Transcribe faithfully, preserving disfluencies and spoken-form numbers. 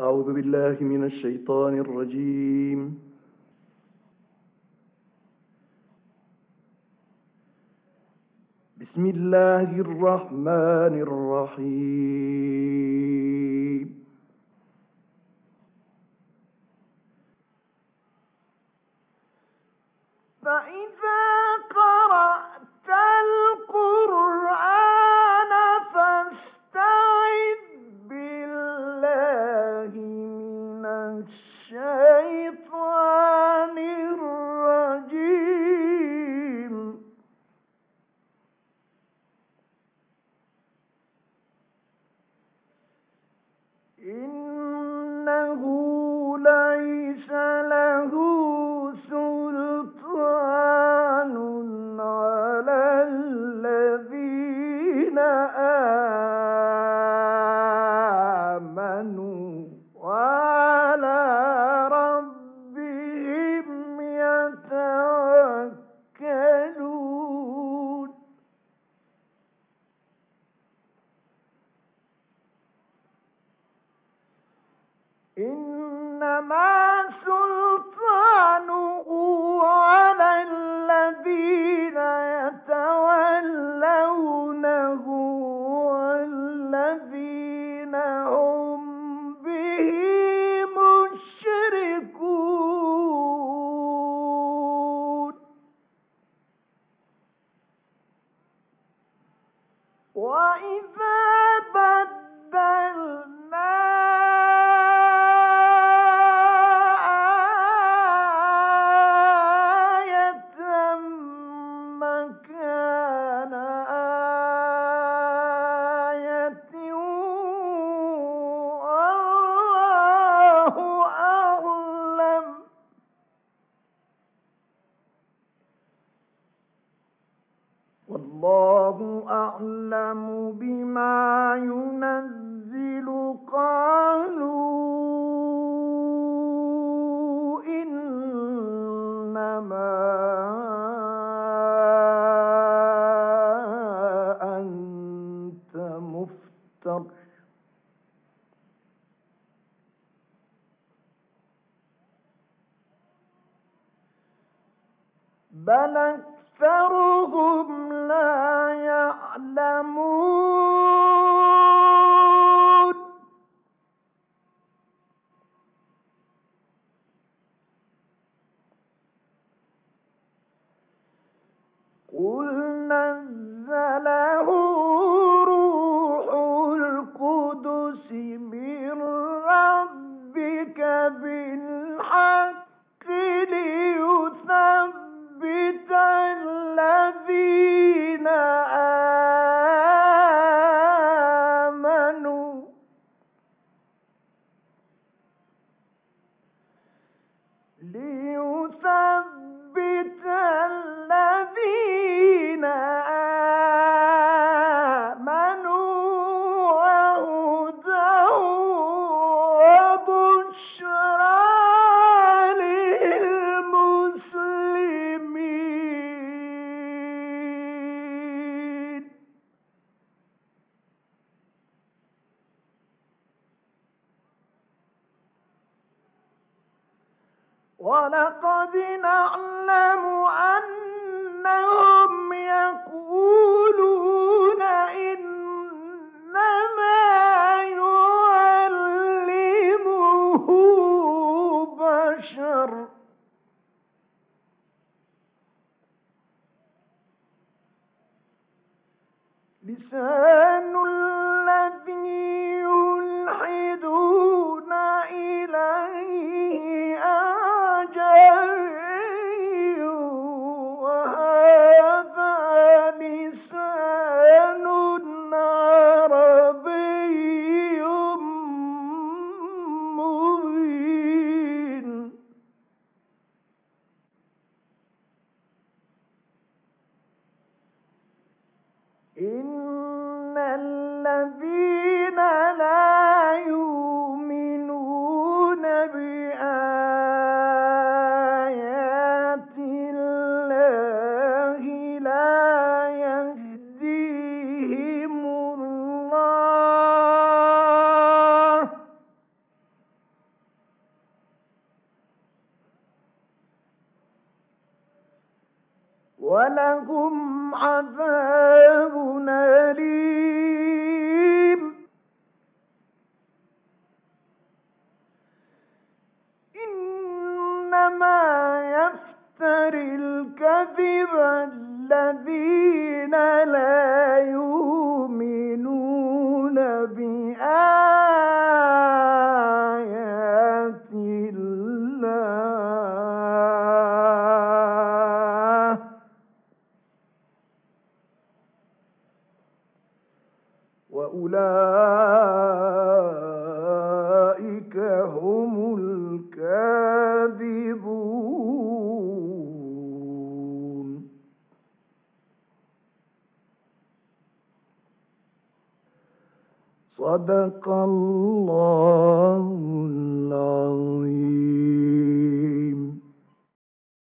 أعوذ بالله من الشيطان الرجيم. بسم الله الرحمن الرحيم. فإذا قرأت القرآن فاستعذ بالله من الشيطان الرجيم. إنه ليس له سلطان على الذين آمنوا وعلى ربهم يتوكلون. إنما سلطانه على الذين يتولونه والذين هم به مشركون. وإذا بدلنا والله أعلم بما ينزل قالوا إنما أنت مفتر بل أكثرهم لا يعلمون. قل نزله روح القدس من ربك بالحق ليثبت الذين آمنوا ليثبت الذين آمنوا وهدى وبشرى للمسلمين. ولقد نعلم أنهم يقولون إنما يعلمه بشر لسان الذي يلحدون إليه أعجمي وهذا لسان عربي مبين. إن وَلَهُمْ عَذَابٌ أَلِيمٌ إِنَّمَا يَفْتَرِي الْكَذِبَ الَّذِينَ لَا يُؤْمِنُونَ بِآيَاتِ اللَّهِ وَأُولَئِكَ هُمُ الْكَاذِبُونَ. صدق الله